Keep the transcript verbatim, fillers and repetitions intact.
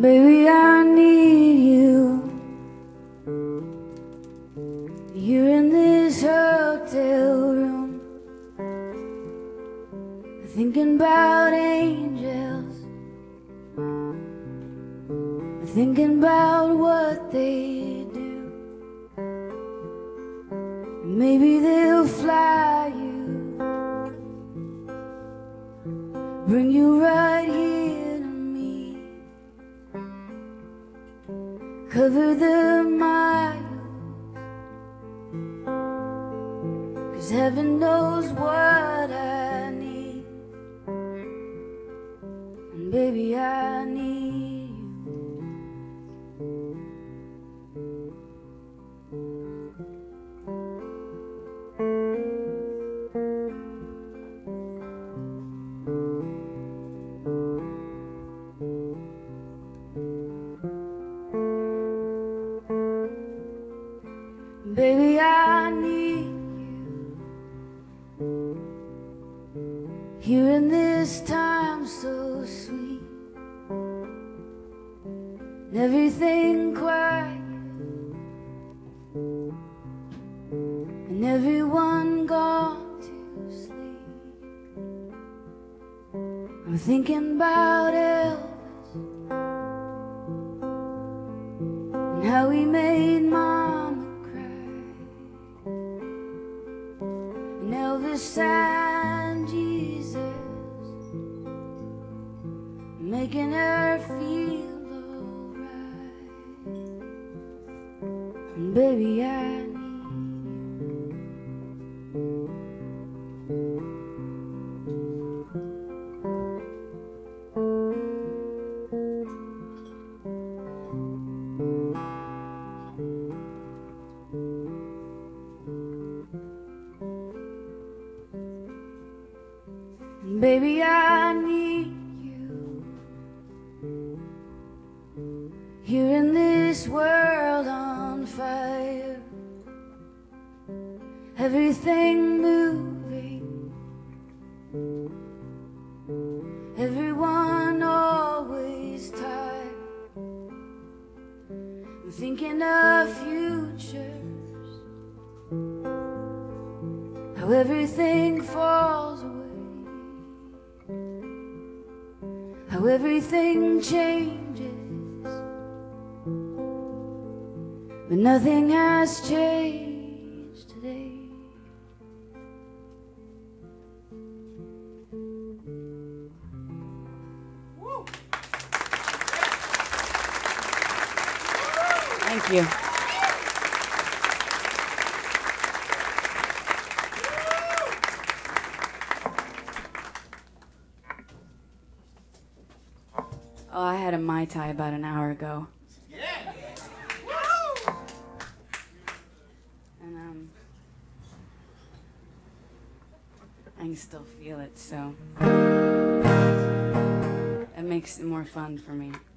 Baby, I need you. You're in this hotel room, thinking about angels, thinking about what they do. Maybe they'll fly you, bring you right here to me, cover the miles, 'cause heaven knows what I need. And baby, I need you. Baby, I need you. Here in this time so sweet, and everything quiet, and everyone gone to sleep. I'm thinking about Elvis and how he made Mama cry, and Elvis and Jesus making her feel alright. And baby, I need Baby, I need you. Here in this world on fire, everything moving, everyone always tired. I'm thinking of futures, how everything falls away, how everything changes, but nothing has changed today. Woo. Thank you. Oh, I had a Mai Tai about an hour ago. Yeah. And um, I can still feel it, so it makes it more fun for me.